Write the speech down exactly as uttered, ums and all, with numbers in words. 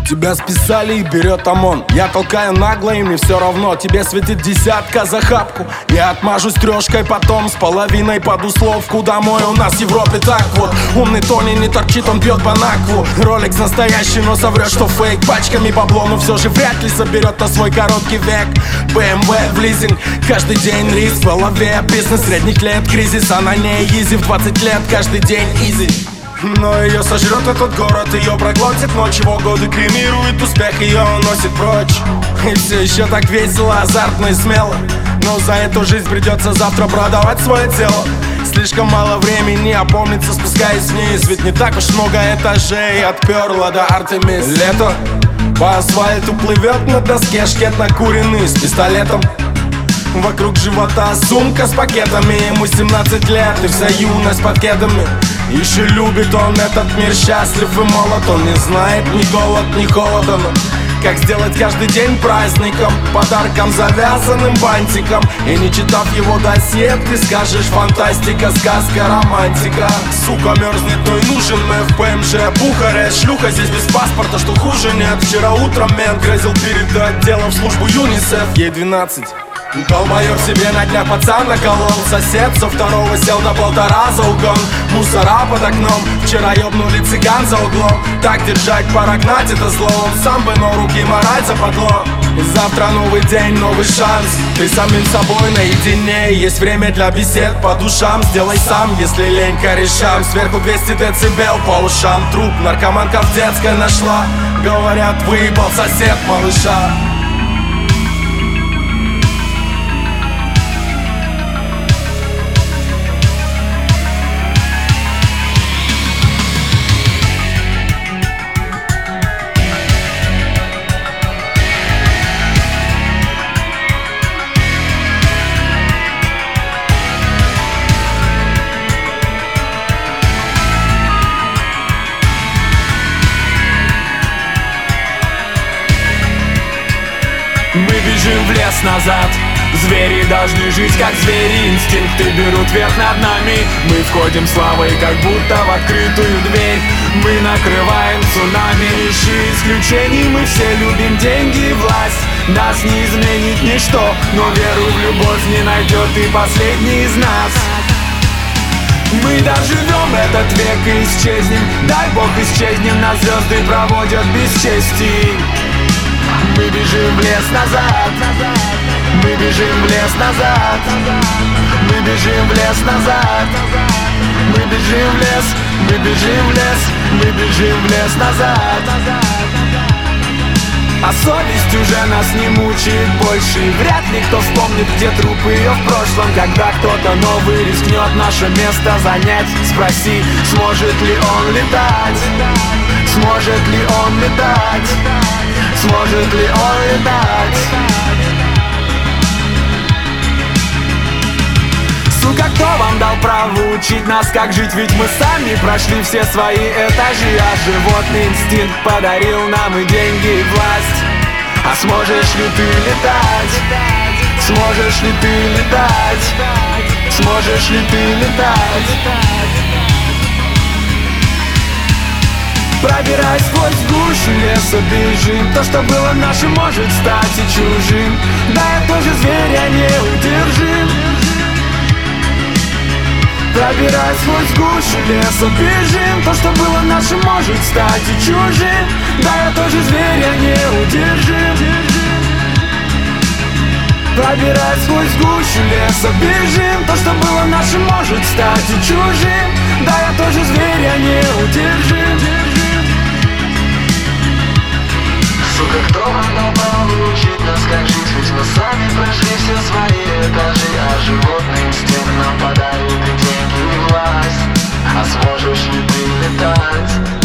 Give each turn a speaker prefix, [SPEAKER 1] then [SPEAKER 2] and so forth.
[SPEAKER 1] Тебя списали и берет ОМОН. Я толкаю нагло, и мне все равно. Тебе светит десятка за хапку. Я отмажусь трешкой потом, с половиной под условку. Домой у нас в Европе так вот. Умный Тони не торчит, он бьет по накву. Ролекс настоящий, но соврет, что фейк. Пачками бабло, но все же вряд ли соберет на свой короткий век. бэ эм вэ в лизинг, каждый день риск. В голове бизнес средних лет, кризис, а на ней изи. В двадцать лет каждый день изи. Но ее сожрет этот город, ее проглотит ночь. Его годы кремирует успех, ее уносит прочь. И все еще так весело, азартно и смело. Но за эту жизнь придется завтра продавать свое тело. Слишком мало времени опомниться, спускаясь вниз. Ведь не так уж много этажей отперла до Артемис. Лето, по асфальту плывет на доске шкет накуренный с пистолетом. Вокруг живота сумка с пакетами. Ему семнадцать лет и вся юность под кедами. Еще любит он этот мир, счастлив и молод. Он не знает ни голод, ни холода, но как сделать каждый день праздником, подарком, завязанным бантиком. И не читав его досье, ты скажешь: фантастика, сказка, романтика. Сука мерзнет, но и нужен мы в пэ эм жэ Бухарест. Шлюха здесь без паспорта, что хуже нет. Вчера утром мент грозил передать дело в службу ЮНИСЕФ. Ей двенадцать. Долбоёб себе на днях пацан наколол. Сосед со второго сел до полтора за угон. Мусора под окном, вчера ёбнули цыган за углом. Так держать, пора гнать это зло. Он сам бы, но руки морать западло. Завтра новый день, новый шанс. Ты самим собой наедине. Есть время для бесед по душам. Сделай сам, если лень, корешам. Сверху двести децибел по ушам. Труп наркоманка в детской нашла. Говорят, выебал сосед малыша.
[SPEAKER 2] Мы бежим в лес назад. Звери должны жить как звери. Инстинкты берут верх над нами. Мы входим славой, как будто в открытую дверь. Мы накрываем цунами. Ищи исключений. Мы все любим деньги и власть. Нас не изменит ничто, но веру в любовь не найдет и последний из нас. Мы доживем этот век и исчезнем. Дай Бог исчезнем, нас звезды проводят без чести. Мы бежим в лес назад. Мы бежим в лес назад. Мы бежим в лес назад. Мы бежим в лес. Мы бежим в лес. Мы бежим в лес назад. А совесть уже нас не мучает больше. И вряд ли кто вспомнит, где труп ее в прошлом. Когда кто-то новый рискнет наше место занять, спроси, сможет ли он летать. Сможет ли он летать. Сможет ли он летать? Сука, кто вам дал право учить нас, как жить? Ведь мы сами прошли все свои этажи. А животный инстинкт подарил нам и деньги, и власть. А сможешь ли ты летать? Сможешь ли ты летать? Сможешь ли ты летать? Пробираясь сквозь гущу леса, бежим. То, что было нашим, может стать и чужим. Да, я тоже зверь, я неудержим. Пробираясь сквозь гущу леса, бежим. То, что было нашим, может стать и чужим. Да, я тоже зверь, я неудержим. Пробираясь сквозь гущу леса, бежим. То, что было нашим, может стать и чужим. Да, я тоже зверь, я неудержим.
[SPEAKER 3] Сука, кто вам дал право учить нас, как жить? Ведь мы сами прошли все свои этажи. А животный инстинкт нам подарит и деньги, и власть. А сможешь ли ты летать?